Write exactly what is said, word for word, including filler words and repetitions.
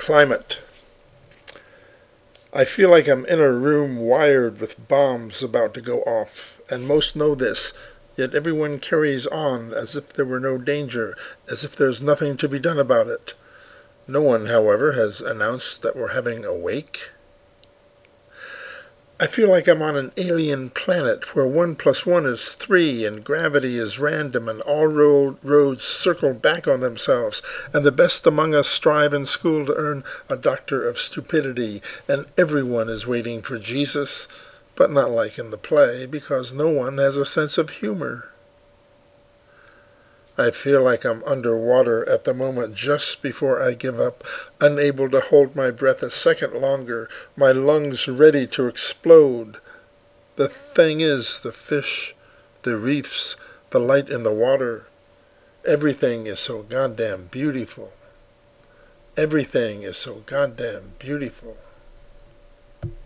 Climate. I feel like I'm in a room wired with bombs about to go off, and most know this, yet everyone carries on as if there were no danger, as if there's nothing to be done about it. No one, however, has announced that we're having a wake. I feel like I'm on an alien planet where one plus one is three and gravity is random and all road, roads circle back on themselves and the best among us strive in school to earn a doctor of stupidity and everyone is waiting for Jesus, but not like in the play because no one has a sense of humor. I feel like I'm underwater at the moment just before I give up, unable to hold my breath a second longer, my lungs ready to explode. The thing is, the fish, the reefs, the light in the water, everything is so goddamn beautiful. Everything is so goddamn beautiful.